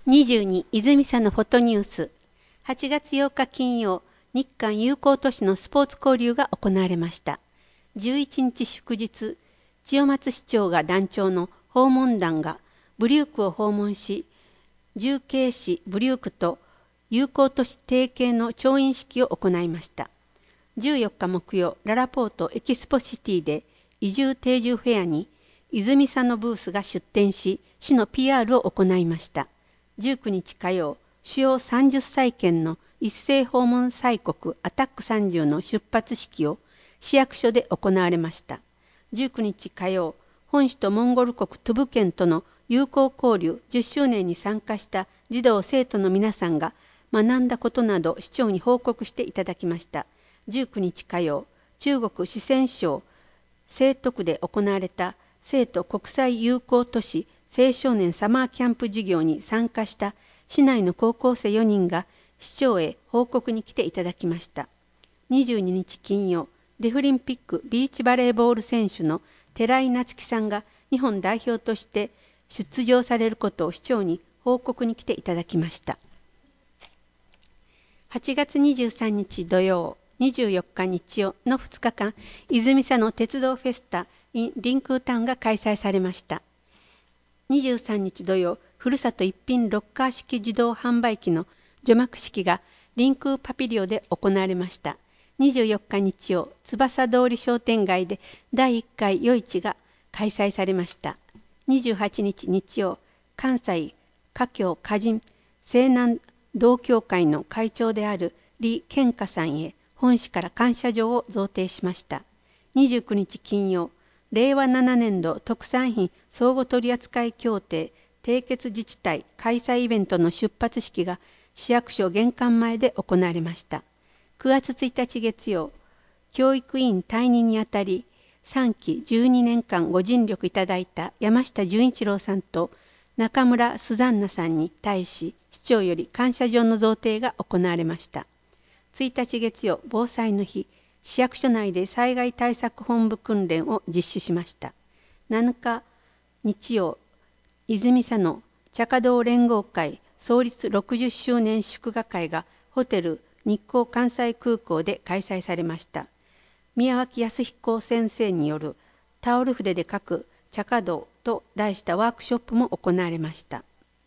22泉佐のフォトニュース。8月8日金曜、日韓友好都市のスポーツ交流が行われました。11日祝日、千代松市長が団長の訪問団がブリュークを訪問し、重慶市ブリュークと友好都市提携の調印式を行いました。14日木曜、ララポートエキスポシティで移住定住フェアに泉佐のブースが出展し、市の PR を行いました。19日火曜、主要30歳圏の一斉訪問祭国アタック30の出発式を市役所で行われました。19日火曜、本市とモンゴル国トゥブ県との友好交流10周年に参加した児童生徒の皆さんが学んだことなど市長に報告していただきました。19日火曜、中国四川省成都区で行われた成都国際友好都市青少年サマーキャンプ事業に参加した市内の高校生4人が市長へ報告に来ていただきました。22日金曜、デフリンピックビーチバレーボール選手の寺井夏樹さんが日本代表として出場されることを市長に報告に来ていただきました。8月23日土曜、24日日曜の2日間、泉佐の鉄道フェスタ in リンクータウンが開催されました。23日土曜、ふるさと一品ロッカー式自動販売機の除幕式がリンクーパピリオで行われました。24日日曜、翼通り商店街で第1回夜市が開催されました。28日日曜、関西華僑歌人西南同協会の会長である李健華さんへ本市から感謝状を贈呈しました。29日金曜、令和7年度特産品相互取扱協定締結自治体開催イベントの出発式が市役所玄関前で行われました。9月1日月曜、教育委員退任にあたり3期12年間ご尽力いただいた山下純一郎さんと中村スザンナさんに対し市長より感謝状の贈呈が行われました。1日月曜、防災の日、市役所内で災害対策本部訓練を実施しました。7日日曜、泉佐の茶華道連合会創立60周年祝賀会がホテル日光関西空港で開催されました。宮脇康彦先生によるタオル筆で書く茶華道と題したワークショップも行われました。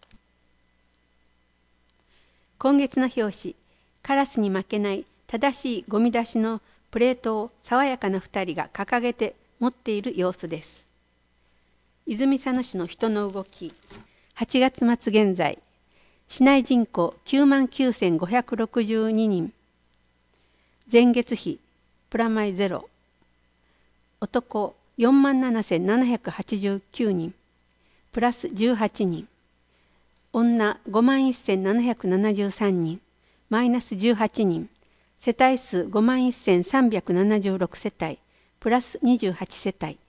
今月の表紙、カラスに負けない正しいゴミ出しのプレートを爽やかな2人が掲げて持っている様子です。泉佐野市の人の動き。8月末現在、市内人口99,562人。前月比プラマイゼロ。男47,789人。プラス18人。女51,773人。マイナス18人。世帯数51,376世帯。プラス28世帯。